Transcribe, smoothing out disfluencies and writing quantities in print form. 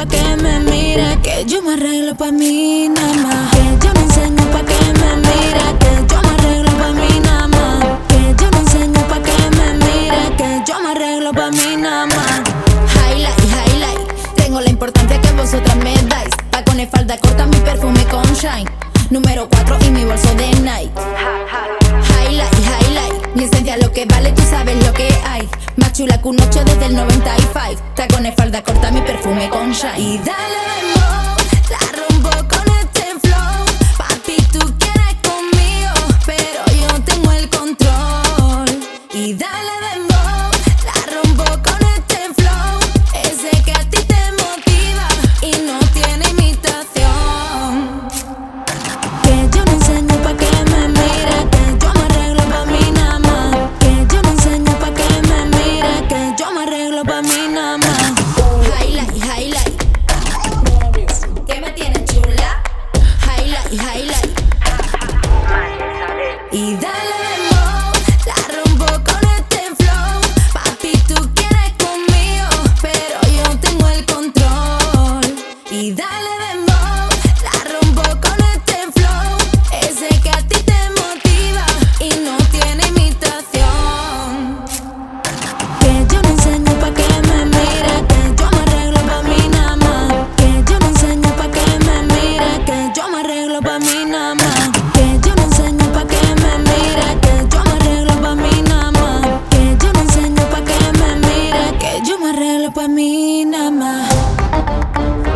pa' que me mire, que yo me arreglo pa' mí nada más. Que yo me enseño pa' que me mire, que yo me arreglo pa' mí nada más. Que yo me enseño pa' que me mire, que yo me arreglo pa' mí nada más. Highlight, highlight, tengo la importancia que vosotras me dais. Tacones, falda corta, mi perfume con shine. Número 4 y mi bolso de Nike. Highlight, highlight, mi esencia lo que vale, tú sabes lo que hay. Más chula que un 8 desde el 95. Tacones, falda corta, mi perfume con shine. Y dale dembow, la rompo con este flow. Papi, tú quieres conmigo, pero yo tengo el control. Y dale dembow, la rompo con este flow. Ese que a ti te motiva y no tiene imitación. Que yo me enseño pa' que me mire, que yo me arreglo pa' mí nada más. Que yo me enseño pa' que me mire, que yo me arreglo pa' mí nada más. Highlight, highlight, que me tiene chula. Highlight, highlight. Y dale dembow, la rompo con este flow. Papi, tú quieres conmigo, pero yo tengo el control. Y dale dembow, la rompo con este flow. Ese que a ti te motiva y no tiene imitación. Que yo me enseño pa' que me mire, que yo me arreglo pa' mí nada más. Que yo me enseño pa' que me mire, que yo me arreglo pa' mí nada más. Que yo me enseño pa' que me mire, que yo me arreglo pa' mí nada más. Que yo me enseño pa' que me mire, que yo me arreglo pa' mí nada más.